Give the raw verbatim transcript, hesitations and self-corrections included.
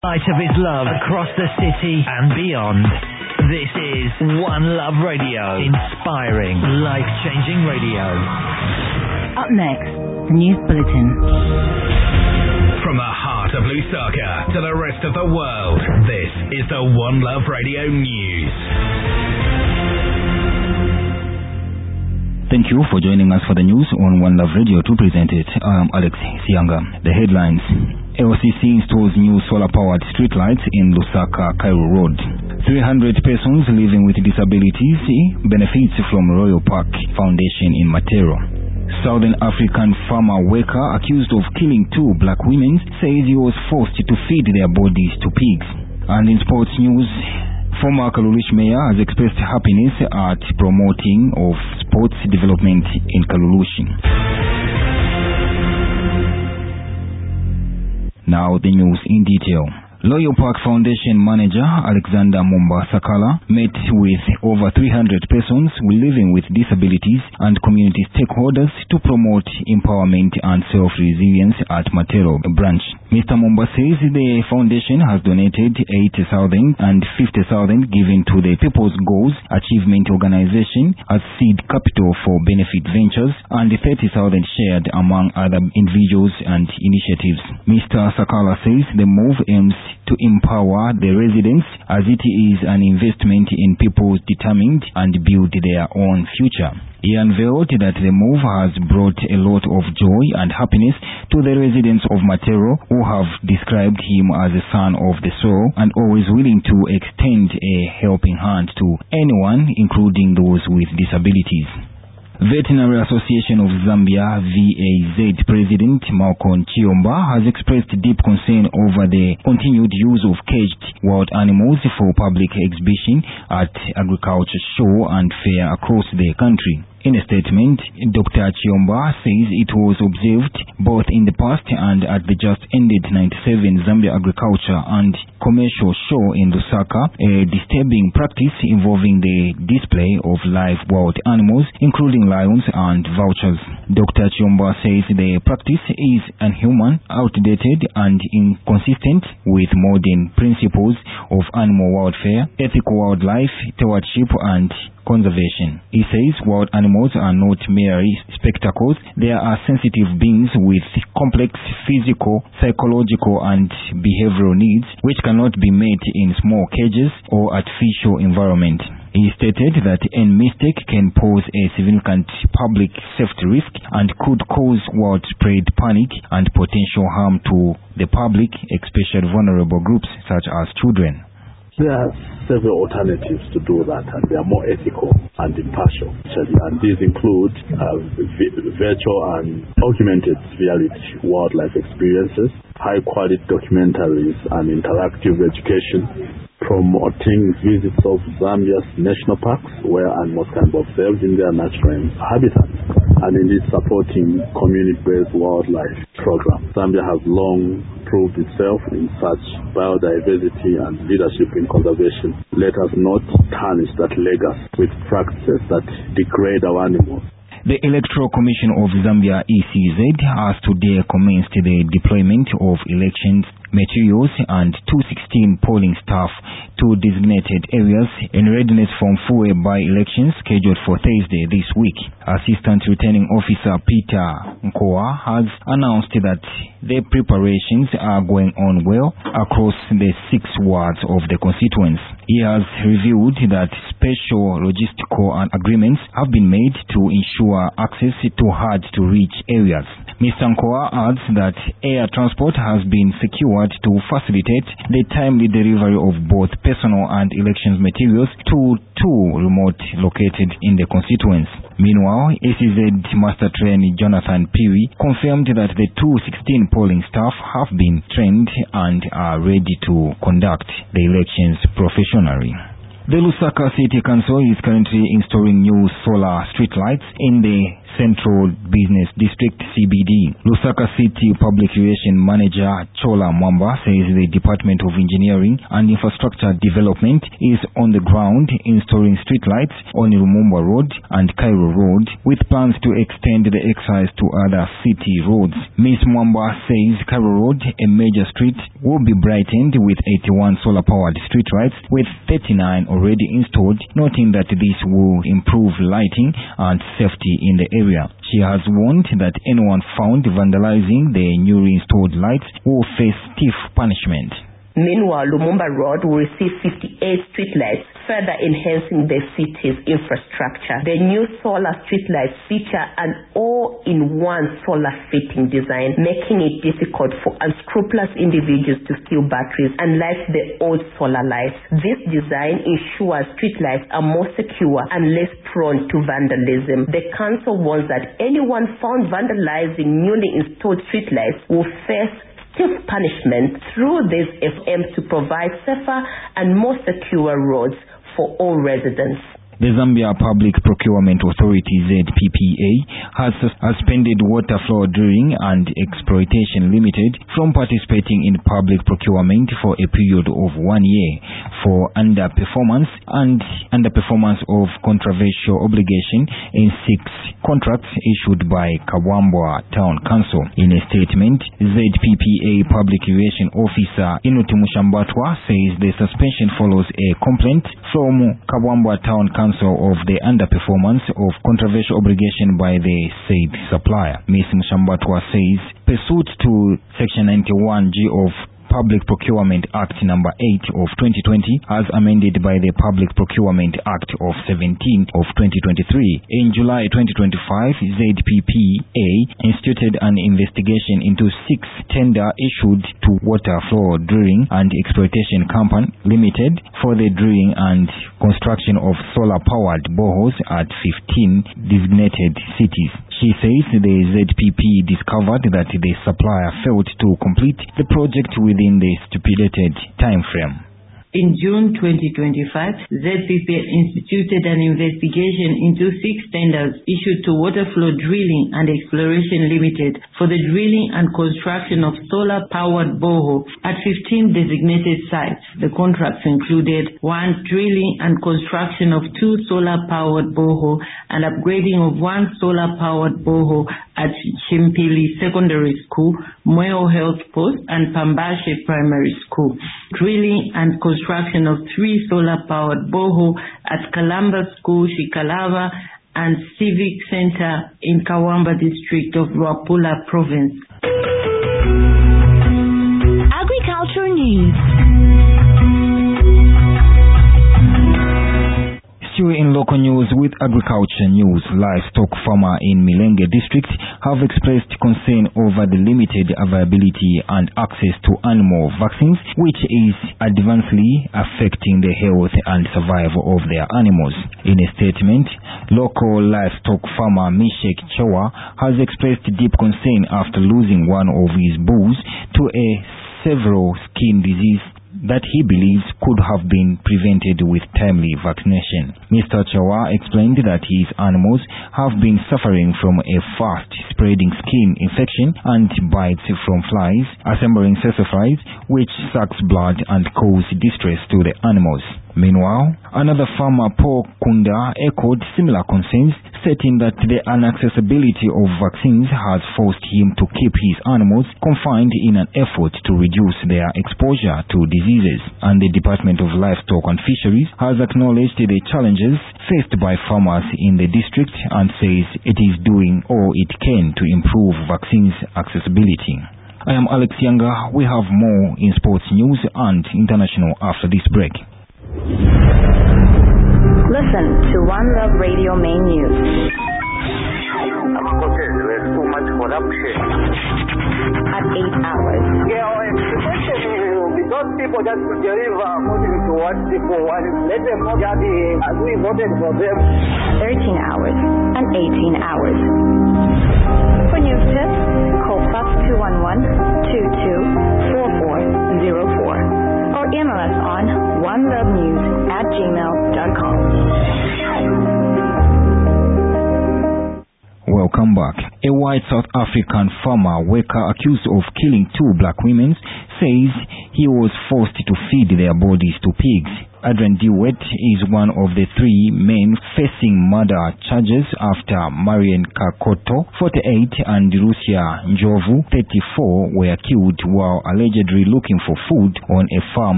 Light of his love across the city and beyond. This is One Love Radio, inspiring, life-changing radio. Up next, the News Bulletin. From the heart of Lusaka to the rest of the world, this is the One Love Radio News. Thank you for joining us for the news on One Love Radio. To present it, I am Alex Sianga. The headlines. L C C installs new solar-powered streetlights in Lusaka, Cairo Road. three hundred persons living with disabilities benefits from Royal Park Foundation in Matero. Southern African farmer worker accused of killing two black women says he was forced to feed their bodies to pigs. And in sports news, former Kalulish mayor has expressed happiness at promoting of sports development in Kalulushi. Now the news in detail. Royal Park Foundation manager Alexander Mumba Sakala met with over three hundred persons living with disabilities and community stakeholders to promote empowerment and self-resilience at Matero branch. Mister Mumba says the foundation has donated eighty thousand and fifty thousand given to the People's Goals Achievement Organization as seed capital for benefit ventures and thirty thousand shared among other individuals and initiatives. Mister Sakala says the move aims to empower the residents as it is an investment in people determined and build their own future. He unveiled that the move has brought a lot of joy and happiness to the residents of Matero, who have described him as a son of the soil and always willing to extend a helping hand to anyone, including those with disabilities. Veterinary Association of Zambia V A Z President Malcolm Chiomba has expressed deep concern over the continued use of caged wild animals for public exhibition at agriculture show and fair across the country. In a statement, Doctor Chiomba says it was observed both in the past and at the just-ended ninety-seven Zambia Agriculture and Commercial Show in Lusaka, a disturbing practice involving the display of live wild animals, including lions and vultures. Doctor Chiomba says the practice is inhuman, outdated, and inconsistent with modern principles of animal welfare, ethical wildlife stewardship, and conservation. He says wild animals are not merely spectacles, they are sensitive beings with complex physical, psychological, and behavioral needs which cannot be met in small cages or artificial environment. He stated that any mistake can pose a significant public safety risk and could cause widespread panic and potential harm to the public, especially vulnerable groups such as children. There are several alternatives to do that, and they are more ethical and impartial. And these include uh, v- virtual and augmented reality wildlife experiences, high-quality documentaries, and interactive education, promoting visits of Zambia's national parks where animals can be observed in their natural habitats, and indeed supporting community-based wildlife programs. Zambia has long proved itself in such biodiversity and leadership in conservation. Let us not tarnish that legacy with practices that degrade our animals. The Electoral Commission of Zambia E C Z has today commenced the deployment of elections materials and two hundred sixteen polling staff to designated areas in readiness for full by-elections scheduled for Thursday this week. Assistant Returning Officer Peter Nkoa has announced that the preparations are going on well across the six wards of the constituents. He has revealed that special logistical agreements have been made to ensure access to hard-to-reach areas. Mister Nkoa adds that air transport has been secured to facilitate the timely delivery of both personal and elections materials to two remote located in the constituents. Meanwhile, E C Z Master Trainer Jonathan Peary confirmed that the two hundred sixteen polling staff have been trained and are ready to conduct the elections professionally. The Lusaka City Council is currently installing new solar streetlights in the Central Business District C B D. Lusaka City Public Relations Manager Chola Mwamba says the Department of Engineering and Infrastructure Development is on the ground installing streetlights on Lumumba Road and Cairo Road with plans to extend the exercise to other city roads. Miz Mwamba says Cairo Road, a major street, will be brightened with eighty-one solar-powered streetlights with thirty-nine already installed, noting that this will improve lighting and safety in the area. She has warned that anyone found vandalizing the newly installed lights will face stiff punishment. Meanwhile, Lumumba Road will receive fifty-eight streetlights, further enhancing the city's infrastructure. The new solar streetlights feature an all-in-one solar fitting design, making it difficult for unscrupulous individuals to steal batteries, unlike the old solar lights. This design ensures streetlights are more secure and less prone to vandalism. The council warns that anyone found vandalizing newly installed streetlights will face stiff punishment through this F M to provide safer and more secure roads for all residents. The Zambia Public Procurement Authority Z P P A has suspended Water Flow Drilling and Exploitation Limited from participating in public procurement for a period of one year for underperformance and underperformance of controversial obligation in six contracts issued by Kawambwa Town Council. In a statement, Z P P A Public Relations Officer Inuti Mushambatwa says the suspension follows a complaint from Kawambwa Town Council of the underperformance of controversial obligation by the said supplier. Miz Mushambatwa says, pursuant to Section ninety-one G of Public Procurement Act number eight of twenty twenty as amended by the Public Procurement Act of seventeen of twenty twenty-three. In July twenty twenty-five, Z P P A instituted an investigation into six tender issued to Water Flow Drilling and Exploitation Company Limited for the drilling and construction of solar-powered boreholes at fifteen designated cities. She says the Z P P discovered that the supplier failed to complete the project within the stipulated time frame. In June twenty twenty-five, Z P P instituted an investigation into six tenders issued to Waterflow Drilling and Exploration Limited for the drilling and construction of solar-powered borehole at fifteen designated sites. The contracts included one, drilling and construction of two solar-powered borehole and upgrading of one solar-powered borehole at Chimpili Secondary School, Mweo Health Post, and Pambashe Primary School. Drilling and construction of three solar-powered borehole at Kalamba School, Shikalava, and Civic Center in Kawamba District of Luapula Province. Agriculture News. Still in local news with agriculture news, livestock farmer in Milenge district have expressed concern over the limited availability and access to animal vaccines, which is adversely affecting the health and survival of their animals. In a statement, local livestock farmer Mishek Chowa has expressed deep concern after losing one of his bulls to a severe skin disease that he believes could have been prevented with timely vaccination. Mister Chawa explained that his animals have been suffering from a fast-spreading skin infection and bites from flies, assembling sassaflies, which sucks blood and cause distress to the animals. Meanwhile, another farmer, Paul Kunda, echoed similar concerns, stating that the inaccessibility of vaccines has forced him to keep his animals confined in an effort to reduce their exposure to diseases. And the Department of Livestock and Fisheries has acknowledged the challenges faced by farmers in the district and says it is doing all it can to improve vaccines accessibility. I am Alex Younger. We have more in sports news and international after this break. Listen to One Love Radio main news. There's too much corruption. At eight hours. Yeah, because people just deliver according to what people want. Let them not just as we voted for them. thirteen hours and eighteen hours. For news tips, call plus two one one, two two, four four zero four or email us on one love news at gmail dot com. come back. A white South African farmer worker accused of killing two black women says he was forced to feed their bodies to pigs. Adrian DeWitt is one of the three men facing murder charges after Marian Kakoto, forty-eight, and Lucia Njovu, thirty-four, were killed while allegedly looking for food on a farm